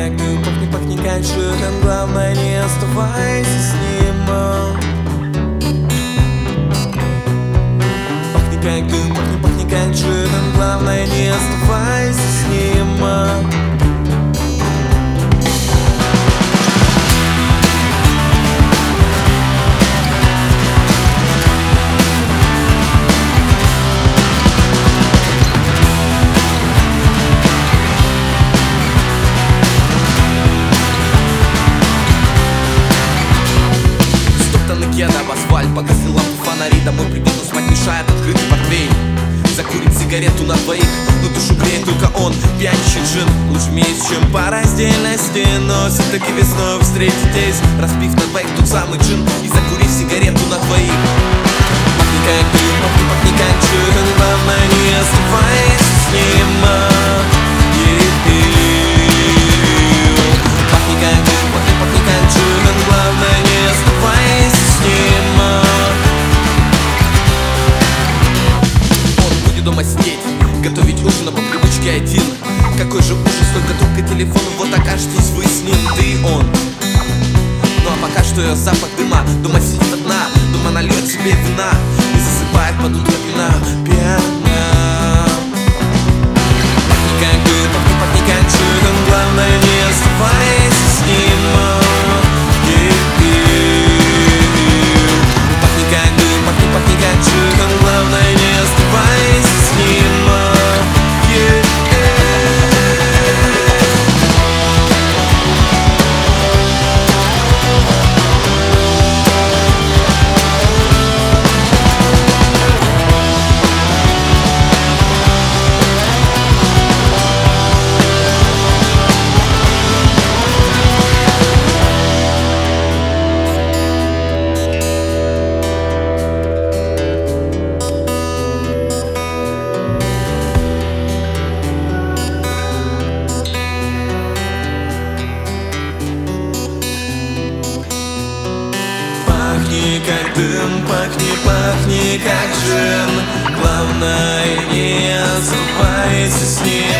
как дым, пахни как жиром. Главное, не оставайся с ним. Пахни как дым, пахни как жиром. Главное, не оставайся с ним. Об асфальт, погасли лампы, фонари. Домой прибегну, спать мешает открытый портфель. Закурить сигарету на двоих, но душу греет только он, пьяничный джин. Лучше вместе, чем по раздельности, но все-таки весной встретитесь. Распив на двоих тот самый джин и закурив сигарету на двоих. Пахни как дым, пахни как джин. Главное, не оставайся с ним. Пахни как дым, пахни как джин. Главное, не оставайся с ним. Он будет дома сидеть, готовить ужин, но по привычке один. Какой же ужас, только трубка телефона. Вот окажетесь вы с ним, ты и он. Ну а пока что ее запах дыма. Дома сидит одна, дома нальет себе вина и засыпает под утро вина пьяна. Пахни как дым, пахни как джин. Главное, не оставайся с ним. Пахни как дым, пахни как джин. Главное, не оставайся с ним. Пахни как дым, пахни как джин. Главное, не оставайся с ним.